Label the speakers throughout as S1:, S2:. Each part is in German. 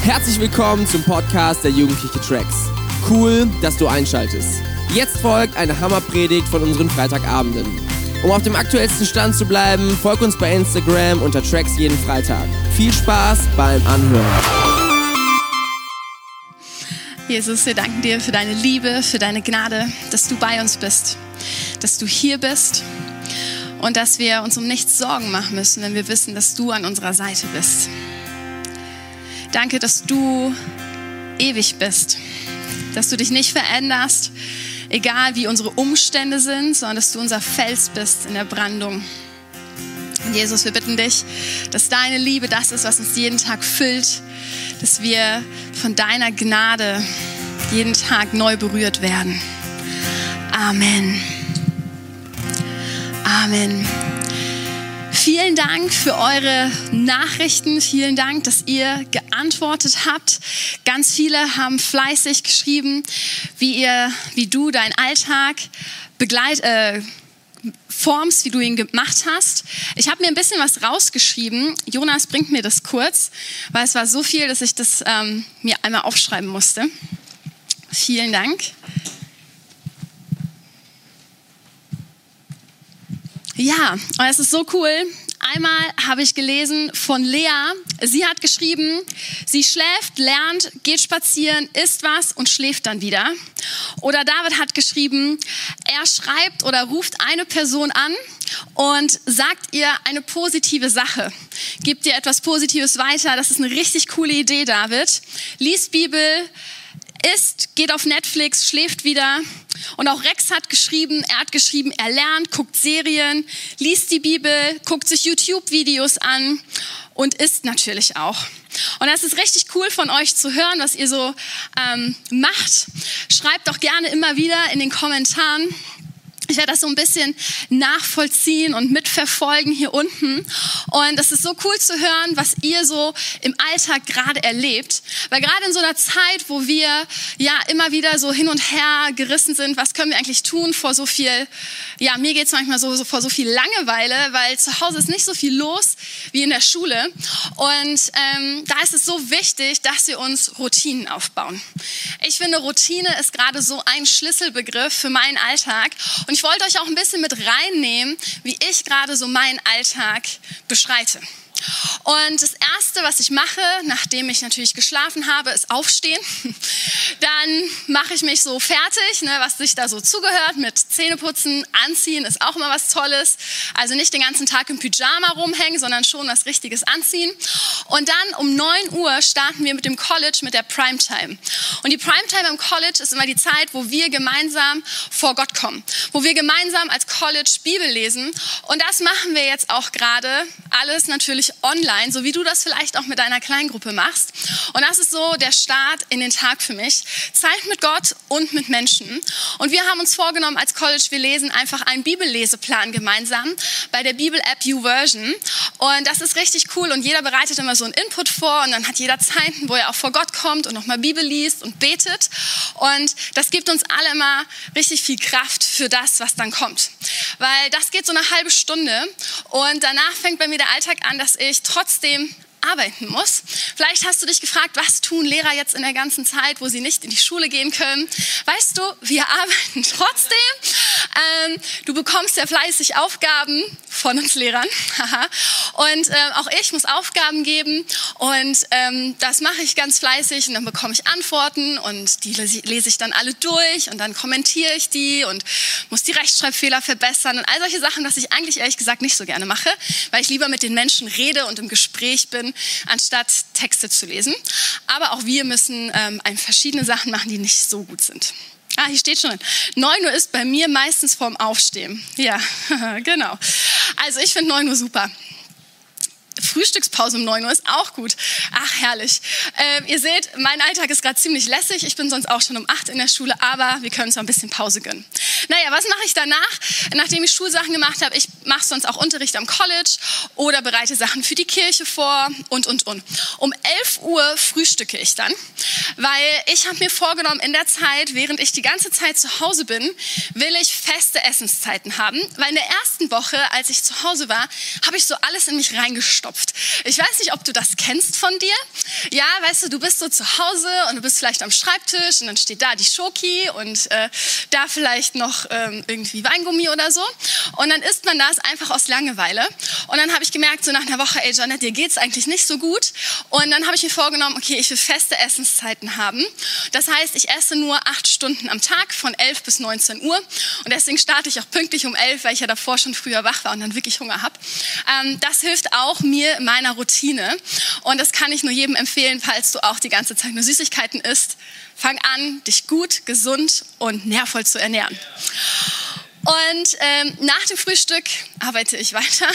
S1: Herzlich willkommen zum Podcast der Jugendliche Tracks. Cool, dass du einschaltest. Jetzt folgt eine Hammerpredigt von unseren Freitagabenden. Um auf dem aktuellsten Stand zu bleiben, folg uns bei Instagram unter Tracks jeden Freitag. Viel Spaß beim Anhören.
S2: Jesus, wir danken dir für deine Liebe, für deine Gnade, dass du bei uns bist, dass du hier bist und dass wir uns um nichts Sorgen machen müssen, wenn wir wissen, dass du an unserer Seite bist. Danke, dass du ewig bist, dass du dich nicht veränderst, egal wie unsere Umstände sind, sondern dass du unser Fels bist in der Brandung. Und Jesus, wir bitten dich, dass deine Liebe das ist, was uns jeden Tag füllt, dass wir von deiner Gnade jeden Tag neu berührt werden. Amen. Amen. Vielen Dank für eure Nachrichten. Vielen Dank, dass ihr geantwortet habt. Ganz viele haben fleißig geschrieben, wie du deinen Alltag formst, wie du ihn gemacht hast. Ich habe mir ein bisschen was rausgeschrieben. Jonas bringt mir das kurz, weil es war so viel, dass ich das mir einmal aufschreiben musste. Vielen Dank. Ja, und es ist so cool. Einmal habe ich gelesen von Lea. Sie hat geschrieben, sie schläft, lernt, geht spazieren, isst was und schläft dann wieder. Oder David hat geschrieben, er schreibt oder ruft eine Person an und sagt ihr eine positive Sache. Gibt ihr etwas Positives weiter. Das ist eine richtig coole Idee, David. Liest Bibel, isst, geht auf Netflix, schläft wieder. Und auch Rex hat geschrieben, er lernt, guckt Serien, liest die Bibel, guckt sich YouTube-Videos an und isst natürlich auch. Und das ist richtig cool von euch zu hören, was ihr so macht. Schreibt doch gerne immer wieder in den Kommentaren. Ich werde das so ein bisschen nachvollziehen und mitverfolgen hier unten. Und es ist so cool zu hören, was ihr so im Alltag gerade erlebt. Weil gerade in so einer Zeit, wo wir ja immer wieder so hin und her gerissen sind, was können wir eigentlich tun vor so viel, ja, mir geht es manchmal so vor so viel Langeweile, weil zu Hause ist nicht so viel los wie in der Schule. Und da ist es so wichtig, dass wir uns Routinen aufbauen. Ich finde, Routine ist gerade so ein Schlüsselbegriff für meinen Alltag. Und ich wollte euch auch ein bisschen mit reinnehmen, wie ich gerade so meinen Alltag beschreite. Und das Erste, was ich mache, nachdem ich natürlich geschlafen habe, ist aufstehen. Dann mache ich mich so fertig, was sich da so zugehört, mit Zähneputzen, Anziehen ist auch immer was Tolles. Also nicht den ganzen Tag im Pyjama rumhängen, sondern schon was Richtiges anziehen. Und dann um 9 Uhr starten wir mit dem College, mit der Primetime. Und die Primetime im College ist immer die Zeit, wo wir gemeinsam vor Gott kommen. Wo wir gemeinsam als College Bibel lesen. Und das machen wir jetzt auch gerade. Alles natürlich online, so wie du das vielleicht auch mit deiner Kleingruppe machst. Und das ist so der Start in den Tag für mich. Zeit mit Gott und mit Menschen. Und wir haben uns vorgenommen als College, wir lesen einfach einen Bibelleseplan gemeinsam bei der Bibel-App YouVersion. Und das ist richtig cool und jeder bereitet immer so einen Input vor und dann hat jeder Zeiten, wo er auch vor Gott kommt und nochmal Bibel liest und betet. Und das gibt uns alle immer richtig viel Kraft für das, was dann kommt. Weil das geht so eine halbe Stunde und danach fängt bei mir der Alltag an, dass ich trotzdem arbeiten muss. Vielleicht hast du dich gefragt, was tun Lehrer jetzt in der ganzen Zeit, wo sie nicht in die Schule gehen können? Weißt du, wir arbeiten trotzdem. Du bekommst ja fleißig Aufgaben von uns Lehrern. Und auch ich muss Aufgaben geben und das mache ich ganz fleißig und dann bekomme ich Antworten und die lese ich dann alle durch und dann kommentiere ich die und muss die Rechtschreibfehler verbessern und all solche Sachen, was ich eigentlich ehrlich gesagt nicht so gerne mache, weil ich lieber mit den Menschen rede und im Gespräch bin, anstatt Texte zu lesen. Aber auch wir müssen verschiedene Sachen machen, die nicht so gut sind. Ah, hier steht schon. 9 Uhr ist bei mir meistens vorm Aufstehen. Ja, genau. Also ich finde 9 Uhr super. Frühstückspause um 9 Uhr ist auch gut. Ach, herrlich. Ihr seht, mein Alltag ist gerade ziemlich lässig. Ich bin sonst auch schon um 8 in der Schule, aber wir können uns noch ein bisschen Pause gönnen. Naja, was mache ich danach? Nachdem ich Schulsachen gemacht habe, ich mache sonst auch Unterricht am College oder bereite Sachen für die Kirche vor und. Um 11 Uhr frühstücke ich dann, weil ich habe mir vorgenommen, in der Zeit, während ich die ganze Zeit zu Hause bin, will ich feste Essenszeiten haben, weil in der ersten Woche, als ich zu Hause war, habe ich so alles in mich reingestopft. Ich weiß nicht, ob du das kennst von dir. Ja, weißt du bist so zu Hause und du bist vielleicht am Schreibtisch und dann steht da die Schoki und da vielleicht noch irgendwie Weingummi oder so. Und dann isst man das einfach aus Langeweile. Und dann habe ich gemerkt, so nach einer Woche, ey Janette, dir geht's eigentlich nicht so gut. Und dann habe ich mir vorgenommen, okay, ich will feste Essenszeiten haben. Das heißt, ich esse nur 8 Stunden am Tag von 11 bis 19 Uhr. Und deswegen starte ich auch pünktlich um 11, weil ich ja davor schon früher wach war und dann wirklich Hunger habe. Das hilft auch mir in meiner Routine. Und das kann ich nur jedem empfehlen, falls du auch die ganze Zeit nur Süßigkeiten isst. Fang an, dich gut, gesund und nährvoll zu ernähren. Und nach dem Frühstück arbeite ich weiter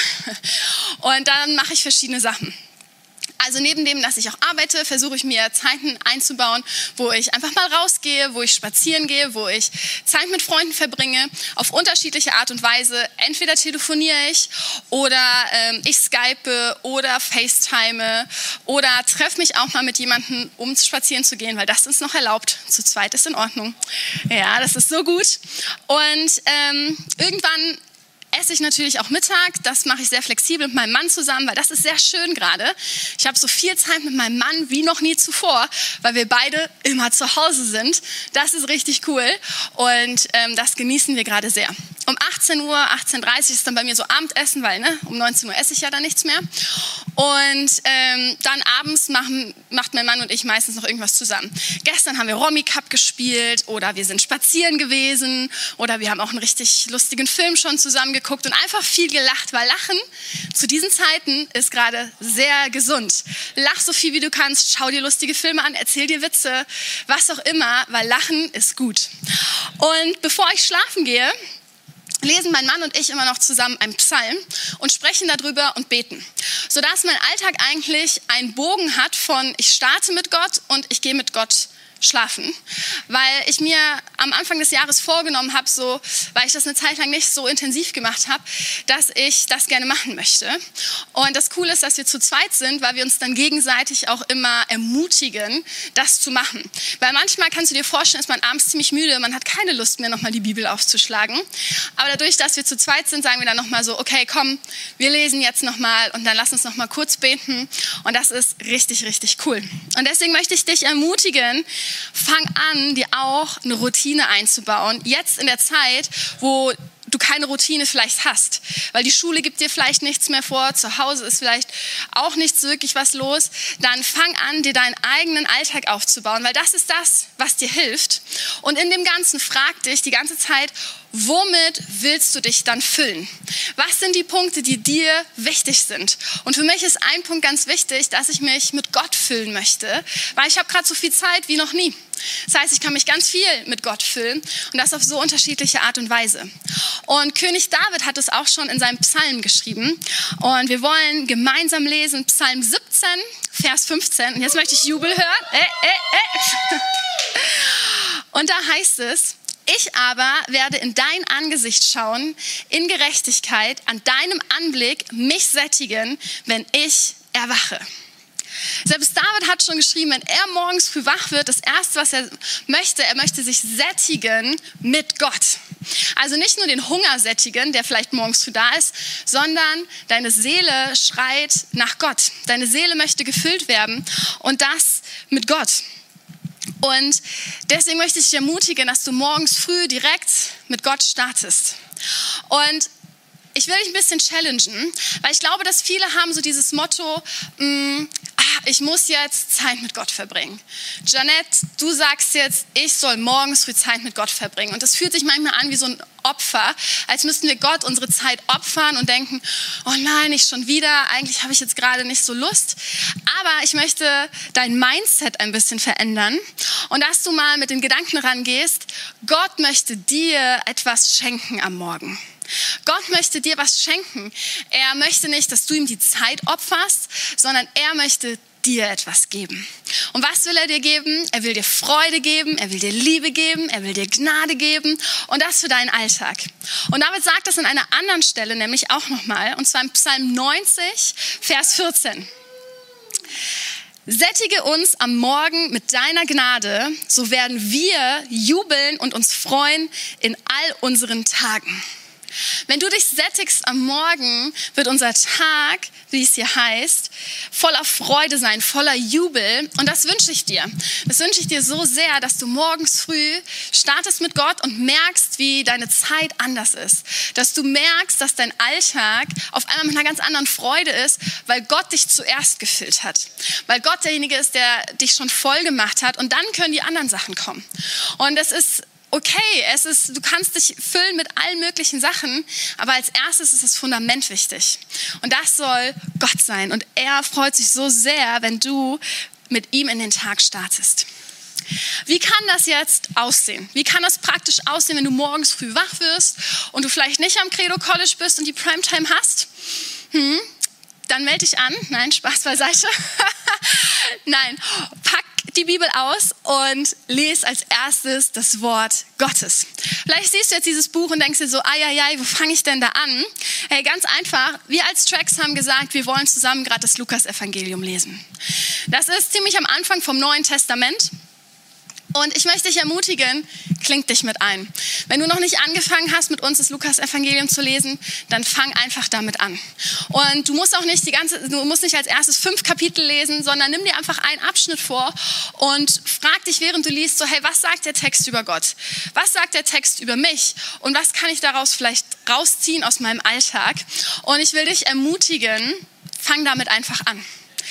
S2: und dann mache ich verschiedene Sachen. Also neben dem, dass ich auch arbeite, versuche ich mir Zeiten einzubauen, wo ich einfach mal rausgehe, wo ich spazieren gehe, wo ich Zeit mit Freunden verbringe, auf unterschiedliche Art und Weise. Entweder telefoniere ich oder ich skype oder FaceTime oder treffe mich auch mal mit jemandem, um spazieren zu gehen, weil das ist noch erlaubt. Zu zweit ist in Ordnung. Ja, das ist so gut. Und irgendwann esse ich natürlich auch Mittag. Das mache ich sehr flexibel mit meinem Mann zusammen, weil das ist sehr schön gerade. Ich habe so viel Zeit mit meinem Mann wie noch nie zuvor, weil wir beide immer zu Hause sind. Das ist richtig cool und das genießen wir gerade sehr. Um 18 Uhr, 18:30 Uhr ist dann bei mir so Abendessen, weil um 19 Uhr esse ich ja dann nichts mehr. Und dann abends macht mein Mann und ich meistens noch irgendwas zusammen. Gestern haben wir Romy Cup gespielt oder wir sind spazieren gewesen oder wir haben auch einen richtig lustigen Film schon zusammen geguckt und einfach viel gelacht, weil Lachen zu diesen Zeiten ist gerade sehr gesund. Lach so viel wie du kannst, schau dir lustige Filme an, erzähl dir Witze, was auch immer, weil Lachen ist gut. Und bevor ich schlafen gehe, lesen mein Mann und ich immer noch zusammen einen Psalm und sprechen darüber und beten, sodass mein Alltag eigentlich einen Bogen hat von ich starte mit Gott und ich gehe mit Gott schlafen, weil ich mir am Anfang des Jahres vorgenommen habe, weil ich das eine Zeit lang nicht so intensiv gemacht habe, dass ich das gerne machen möchte. Und das Coole ist, dass wir zu zweit sind, weil wir uns dann gegenseitig auch immer ermutigen, das zu machen. Weil manchmal kannst du dir vorstellen, ist man abends ziemlich müde, man hat keine Lust mehr, nochmal die Bibel aufzuschlagen. Aber dadurch, dass wir zu zweit sind, sagen wir dann nochmal so, okay, komm, wir lesen jetzt nochmal und dann lass uns nochmal kurz beten. Und das ist richtig, richtig cool. Und deswegen möchte ich dich ermutigen, fang an, dir auch eine Routine einzubauen. Jetzt in der Zeit, wo du keine Routine vielleicht hast, weil die Schule gibt dir vielleicht nichts mehr vor, zu Hause ist vielleicht auch nichts wirklich was los, dann fang an, dir deinen eigenen Alltag aufzubauen, weil das ist das, was dir hilft. Und in dem Ganzen frag dich die ganze Zeit, womit willst du dich dann füllen? Was sind die Punkte, die dir wichtig sind? Und für mich ist ein Punkt ganz wichtig, dass ich mich mit Gott füllen möchte, weil ich habe gerade so viel Zeit wie noch nie. Das heißt, ich kann mich ganz viel mit Gott füllen und das auf so unterschiedliche Art und Weise. Und König David hat es auch schon in seinem Psalm geschrieben. Und wir wollen gemeinsam lesen Psalm 17, Vers 15. Und jetzt möchte ich Jubel hören. Und da heißt es, ich aber werde in dein Angesicht schauen, in Gerechtigkeit, an deinem Anblick mich sättigen, wenn ich erwache. Selbst David hat schon geschrieben, wenn er morgens früh wach wird, das Erste, was er möchte sich sättigen mit Gott. Also nicht nur den Hunger sättigen, der vielleicht morgens früh da ist, sondern deine Seele schreit nach Gott. Deine Seele möchte gefüllt werden und das mit Gott. Und deswegen möchte ich dich ermutigen, dass du morgens früh direkt mit Gott startest. Und ich will dich ein bisschen challengen, weil ich glaube, dass viele haben so dieses Motto, ich muss jetzt Zeit mit Gott verbringen. Janette, du sagst jetzt, ich soll morgens früh Zeit mit Gott verbringen. Und das fühlt sich manchmal an wie so ein Opfer, als müssten wir Gott unsere Zeit opfern und denken, oh nein, nicht schon wieder, eigentlich habe ich jetzt gerade nicht so Lust. Aber ich möchte dein Mindset ein bisschen verändern und dass du mal mit den Gedanken rangehst, Gott möchte dir etwas schenken am Morgen. Gott möchte dir was schenken. Er möchte nicht, dass du ihm die Zeit opferst, sondern er möchte dir etwas geben. Und was will er dir geben? Er will dir Freude geben, er will dir Liebe geben, er will dir Gnade geben und das für deinen Alltag. Und David sagt das an einer anderen Stelle nämlich auch nochmal, und zwar im Psalm 90, Vers 14. Sättige uns am Morgen mit deiner Gnade, so werden wir jubeln und uns freuen in all unseren Tagen. Wenn du dich sättigst am Morgen, wird unser Tag, wie es hier heißt, voller Freude sein, voller Jubel. Und das wünsche ich dir. Das wünsche ich dir so sehr, dass du morgens früh startest mit Gott und merkst, wie deine Zeit anders ist. Dass du merkst, dass dein Alltag auf einmal mit einer ganz anderen Freude ist, weil Gott dich zuerst gefüllt hat. Weil Gott derjenige ist, der dich schon voll gemacht hat. Und dann können die anderen Sachen kommen. Und es ist okay, du kannst dich füllen mit allen möglichen Sachen, aber als erstes ist das Fundament wichtig. Und das soll Gott sein. Und er freut sich so sehr, wenn du mit ihm in den Tag startest. Wie kann das jetzt aussehen? Wie kann das praktisch aussehen, wenn du morgens früh wach wirst und du vielleicht nicht am Credo College bist und die Primetime hast? Dann melde dich an. Nein, Spaß beiseite. Nein, pack die Bibel aus und lese als erstes das Wort Gottes. Vielleicht siehst du jetzt dieses Buch und denkst dir so, wo fange ich denn da an? Hey, ganz einfach, wir als Tracks haben gesagt, wir wollen zusammen gerade das Lukas-Evangelium lesen. Das ist ziemlich am Anfang vom Neuen Testament. Und ich möchte dich ermutigen, kling dich mit ein. Wenn du noch nicht angefangen hast, mit uns das Lukas-Evangelium zu lesen, dann fang einfach damit an. Und du musst auch nicht als erstes 5 Kapitel lesen, sondern nimm dir einfach einen Abschnitt vor und frag dich, während du liest, so, hey, was sagt der Text über Gott? Was sagt der Text über mich? Und was kann ich daraus vielleicht rausziehen aus meinem Alltag? Und ich will dich ermutigen, fang damit einfach an.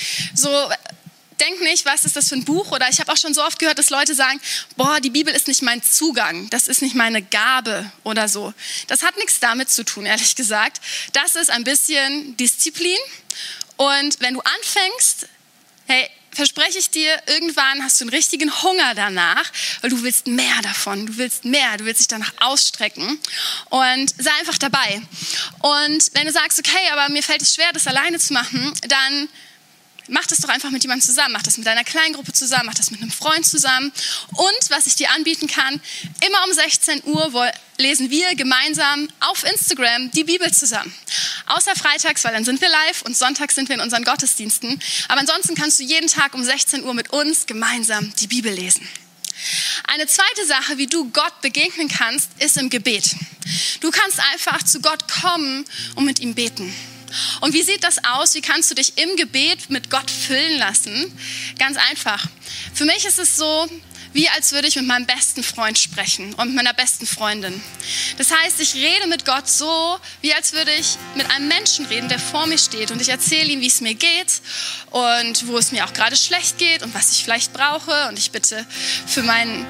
S2: So, denk nicht, was ist das für ein Buch? Oder ich habe auch schon so oft gehört, dass Leute sagen, die Bibel ist nicht mein Zugang, das ist nicht meine Gabe oder so. Das hat nichts damit zu tun, ehrlich gesagt. Das ist ein bisschen Disziplin. Und wenn du anfängst, hey, verspreche ich dir, irgendwann hast du einen richtigen Hunger danach, weil du willst mehr davon, du willst dich danach ausstrecken und sei einfach dabei. Und wenn du sagst, okay, aber mir fällt es schwer, das alleine zu machen, dann mach das doch einfach mit jemandem zusammen. Mach das mit deiner Kleingruppe zusammen, mach das mit einem Freund zusammen. Und was ich dir anbieten kann, immer um 16 Uhr lesen wir gemeinsam auf Instagram die Bibel zusammen. Außer freitags, weil dann sind wir live und sonntags sind wir in unseren Gottesdiensten. Aber ansonsten kannst du jeden Tag um 16 Uhr mit uns gemeinsam die Bibel lesen. Eine zweite Sache, wie du Gott begegnen kannst, ist im Gebet. Du kannst einfach zu Gott kommen und mit ihm beten. Und wie sieht das aus? Wie kannst du dich im Gebet mit Gott füllen lassen? Ganz einfach. Für mich ist es so, wie als würde ich mit meinem besten Freund sprechen und mit meiner besten Freundin. Das heißt, ich rede mit Gott so, wie als würde ich mit einem Menschen reden, der vor mir steht. Und ich erzähle ihm, wie es mir geht und wo es mir auch gerade schlecht geht und was ich vielleicht brauche. Und ich bitte für meine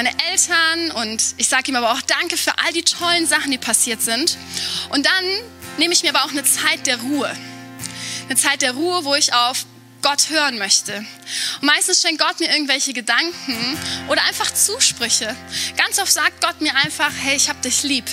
S2: Eltern und ich sage ihm aber auch Danke für all die tollen Sachen, die passiert sind. Und dann nehme ich mir aber auch eine Zeit der Ruhe. Eine Zeit der Ruhe, wo ich auf Gott hören möchte. Und meistens schenkt Gott mir irgendwelche Gedanken oder einfach Zusprüche. Ganz oft sagt Gott mir einfach, hey, ich hab dich lieb.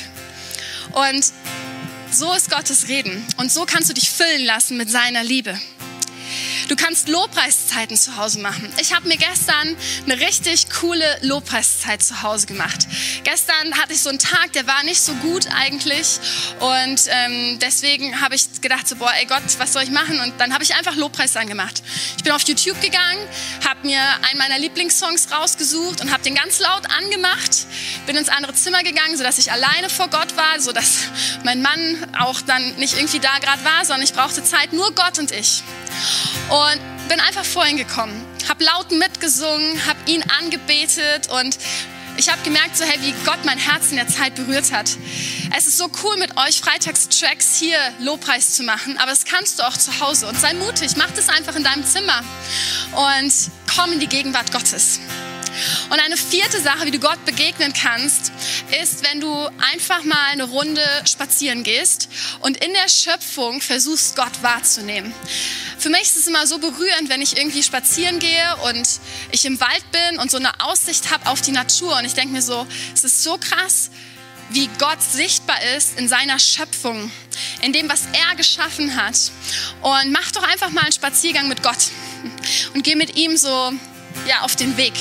S2: Und so ist Gottes Reden. Und so kannst du dich füllen lassen mit seiner Liebe. Du kannst Lobpreiszeiten zu Hause machen. Ich habe mir gestern eine richtig coole Lobpreiszeit zu Hause gemacht. Gestern hatte ich so einen Tag, der war nicht so gut eigentlich. Und deswegen habe ich gedacht, so, ey Gott, was soll ich machen? Und dann habe ich einfach Lobpreis angemacht. Ich bin auf YouTube gegangen, habe mir einen meiner Lieblingssongs rausgesucht und habe den ganz laut angemacht. Bin ins andere Zimmer gegangen, sodass ich alleine vor Gott war, sodass mein Mann auch dann nicht irgendwie da gerade war, sondern ich brauchte Zeit, nur Gott und ich. Und bin einfach vor ihn gekommen, habe laut mitgesungen, habe ihn angebetet und ich habe gemerkt, so, hey, wie Gott mein Herz in der Zeit berührt hat. Es ist so cool, mit euch Freitagstracks hier Lobpreis zu machen, aber das kannst du auch zu Hause. Und sei mutig, mach das einfach in deinem Zimmer und komm in die Gegenwart Gottes. Und eine vierte Sache, wie du Gott begegnen kannst, ist, wenn du einfach mal eine Runde spazieren gehst und in der Schöpfung versuchst, Gott wahrzunehmen. Für mich ist es immer so berührend, wenn ich irgendwie spazieren gehe und ich im Wald bin und so eine Aussicht habe auf die Natur. Und ich denke mir so, es ist so krass, wie Gott sichtbar ist in seiner Schöpfung, in dem, was er geschaffen hat. Und mach doch einfach mal einen Spaziergang mit Gott und geh mit ihm so auf den Weg.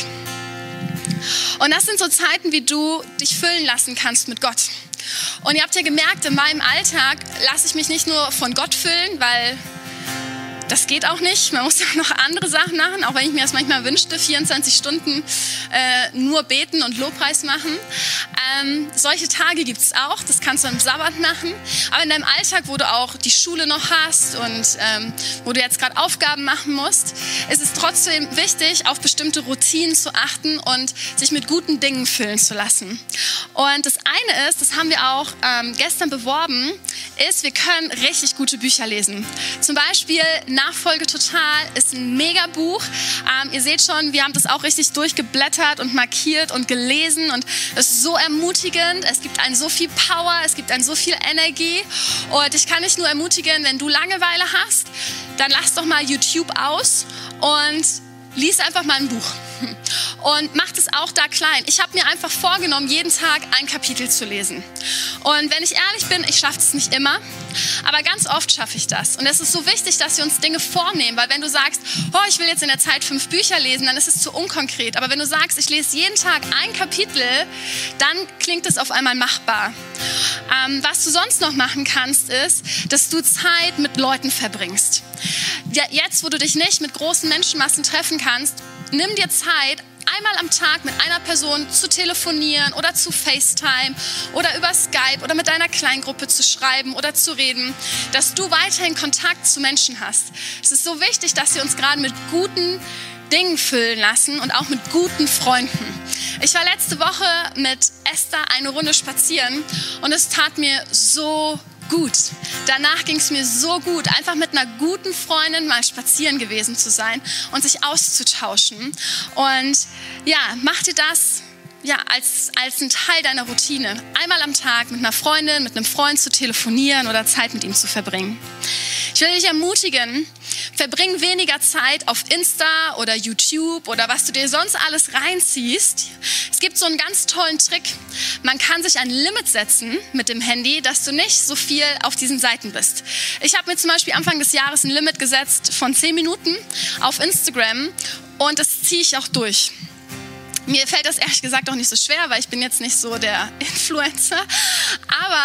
S2: Und das sind so Zeiten, wie du dich füllen lassen kannst mit Gott. Und ihr habt ja gemerkt, in meinem Alltag lasse ich mich nicht nur von Gott füllen, weil das geht auch nicht. Man muss ja noch andere Sachen machen, auch wenn ich mir das manchmal wünschte, 24 Stunden nur beten und Lobpreis machen. Solche Tage gibt es auch, das kannst du am Sabbat machen. Aber in deinem Alltag, wo du auch die Schule noch hast und wo du jetzt gerade Aufgaben machen musst, ist es trotzdem wichtig, auf bestimmte Routinen zu achten und sich mit guten Dingen füllen zu lassen. Und das eine ist, das haben wir auch gestern beworben, ist, wir können richtig gute Bücher lesen. Zum Beispiel Nachfolge total ist ein Mega-Buch. Ihr seht schon, wir haben das auch richtig durchgeblättert und markiert und gelesen und es ist so ermutigend. Es gibt einen so viel Power, es gibt einen so viel Energie und ich kann dich nur ermutigen, wenn du Langeweile hast, dann lass doch mal YouTube aus und lies einfach mal ein Buch. Und mach das auch da klein. Ich habe mir einfach vorgenommen, jeden Tag ein Kapitel zu lesen. Und wenn ich ehrlich bin, ich schaffe es nicht immer, aber ganz oft schaffe ich das. Und es ist so wichtig, dass wir uns Dinge vornehmen, weil wenn du sagst, ich will jetzt in der Zeit 5 Bücher lesen, dann ist es zu unkonkret. Aber wenn du sagst, ich lese jeden Tag ein Kapitel, dann klingt es auf einmal machbar. Was du sonst noch machen kannst, ist, dass du Zeit mit Leuten verbringst. Jetzt, wo du dich nicht mit großen Menschenmassen treffen kannst, nimm dir Zeit, einmal am Tag mit einer Person zu telefonieren oder zu FaceTime oder über Skype oder mit deiner Kleingruppe zu schreiben oder zu reden, dass du weiterhin Kontakt zu Menschen hast. Es ist so wichtig, dass wir uns gerade mit guten Dingen füllen lassen und auch mit guten Freunden. Ich war letzte Woche mit Esther eine Runde spazieren und es tat mir so gut. Danach ging es mir so gut, einfach mit einer guten Freundin mal spazieren gewesen zu sein und sich auszutauschen. Und mach dir das als ein Teil deiner Routine. Einmal am Tag mit einer Freundin, mit einem Freund zu telefonieren oder Zeit mit ihm zu verbringen. Ich will dich ermutigen, verbring weniger Zeit auf Insta oder YouTube oder was du dir sonst alles reinziehst. Es gibt so einen ganz tollen Trick. Man kann sich ein Limit setzen mit dem Handy, dass du nicht so viel auf diesen Seiten bist. Ich habe mir zum Beispiel Anfang des Jahres ein Limit gesetzt von 10 Minuten auf Instagram und das ziehe ich auch durch. Mir fällt das ehrlich gesagt auch nicht so schwer, weil ich bin jetzt nicht so der Influencer. Aber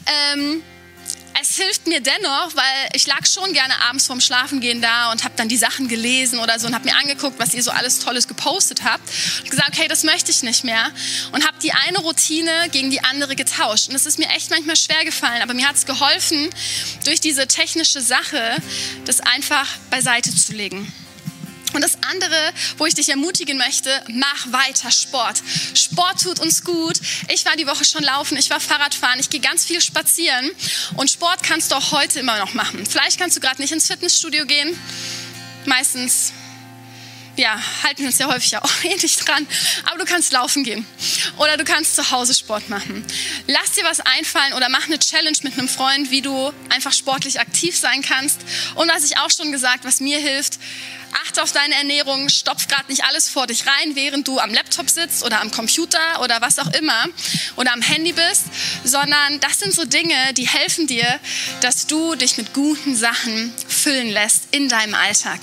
S2: es hilft mir dennoch, weil ich lag schon gerne abends vorm Schlafengehen da und habe dann die Sachen gelesen oder so und habe mir angeguckt, was ihr so alles Tolles gepostet habt und gesagt, okay, das möchte ich nicht mehr und habe die eine Routine gegen die andere getauscht. Und es ist mir echt manchmal schwer gefallen, aber mir hat es geholfen, durch diese technische Sache das einfach beiseite zu legen. Und das andere, wo ich dich ermutigen möchte, mach weiter Sport. Sport tut uns gut. Ich war die Woche schon laufen, ich war Fahrradfahren, ich gehe ganz viel spazieren. Und Sport kannst du auch heute immer noch machen. Vielleicht kannst du gerade nicht ins Fitnessstudio gehen. Meistens, halten wir uns ja häufig auch nicht dran. Aber du kannst laufen gehen. Oder du kannst zu Hause Sport machen. Lass dir was einfallen oder mach eine Challenge mit einem Freund, wie du einfach sportlich aktiv sein kannst. Und was ich auch schon gesagt, was mir hilft, achte auf deine Ernährung, stopf gerade nicht alles vor dich rein, während du am Laptop sitzt oder am Computer oder was auch immer oder am Handy bist, sondern das sind so Dinge, die helfen dir, dass du dich mit guten Sachen füllen lässt in deinem Alltag.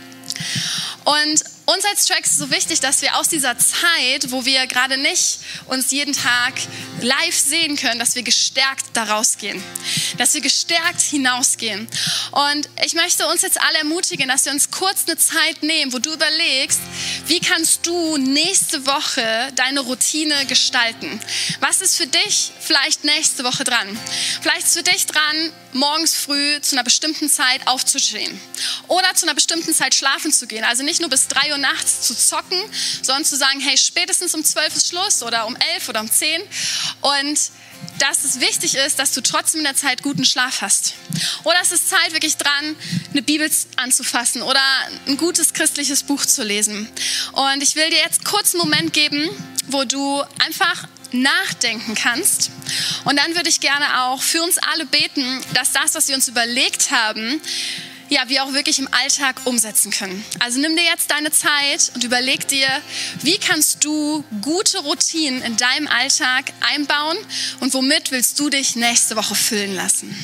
S2: Und uns als Tracks ist so wichtig, dass wir aus dieser Zeit, wo wir gerade nicht uns jeden Tag live sehen können, dass wir gestärkt da rausgehen, dass wir gestärkt hinausgehen. Und ich möchte uns jetzt alle ermutigen, dass wir uns kurz eine Zeit nehmen, wo du überlegst, wie kannst du nächste Woche deine Routine gestalten? Was ist für dich vielleicht nächste Woche dran? Vielleicht ist für dich dran, morgens früh zu einer bestimmten Zeit aufzustehen oder zu einer bestimmten Zeit schlafen zu gehen. Also nicht nur bis 3 Uhr nachts zu zocken, sondern zu sagen, hey, spätestens um 12 ist Schluss oder um 11 oder um 10. Und dass es wichtig ist, dass du trotzdem in der Zeit guten Schlaf hast. Oder es ist Zeit wirklich dran, eine Bibel anzufassen oder ein gutes christliches Buch zu lesen. Und ich will dir jetzt kurz einen Moment geben, wo du einfach nachdenken kannst. Und dann würde ich gerne auch für uns alle beten, dass das, was wir uns überlegt haben, ja, wir auch wirklich im Alltag umsetzen können. Also nimm dir jetzt deine Zeit und überleg dir, wie kannst du gute Routinen in deinem Alltag einbauen und womit willst du dich nächste Woche füllen lassen?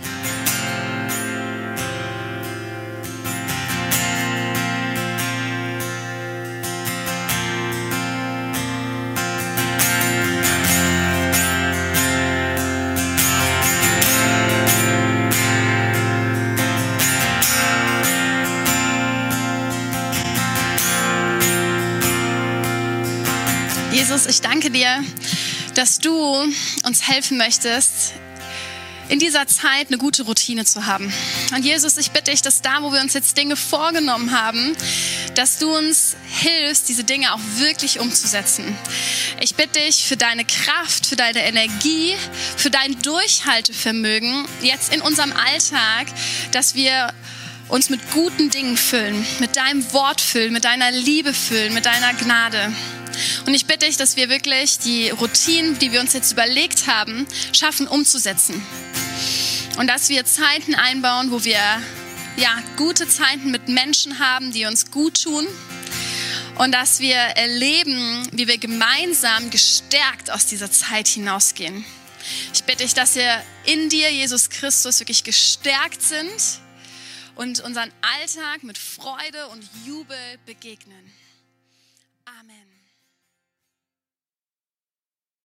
S2: Jesus, ich danke dir, dass du uns helfen möchtest, in dieser Zeit eine gute Routine zu haben. Und Jesus, ich bitte dich, dass da, wo wir uns jetzt Dinge vorgenommen haben, dass du uns hilfst, diese Dinge auch wirklich umzusetzen. Ich bitte dich für deine Kraft, für deine Energie, für dein Durchhaltevermögen jetzt in unserem Alltag, dass wir uns mit guten Dingen füllen, mit deinem Wort füllen, mit deiner Liebe füllen, mit deiner Gnade. Und ich bitte dich, dass wir wirklich die Routinen, die wir uns jetzt überlegt haben, schaffen umzusetzen. Und dass wir Zeiten einbauen, wo wir gute Zeiten mit Menschen haben, die uns gut tun. Und dass wir erleben, wie wir gemeinsam gestärkt aus dieser Zeit hinausgehen. Ich bitte dich, dass wir in dir, Jesus Christus, wirklich gestärkt sind und unseren Alltag mit Freude und Jubel begegnen. Amen.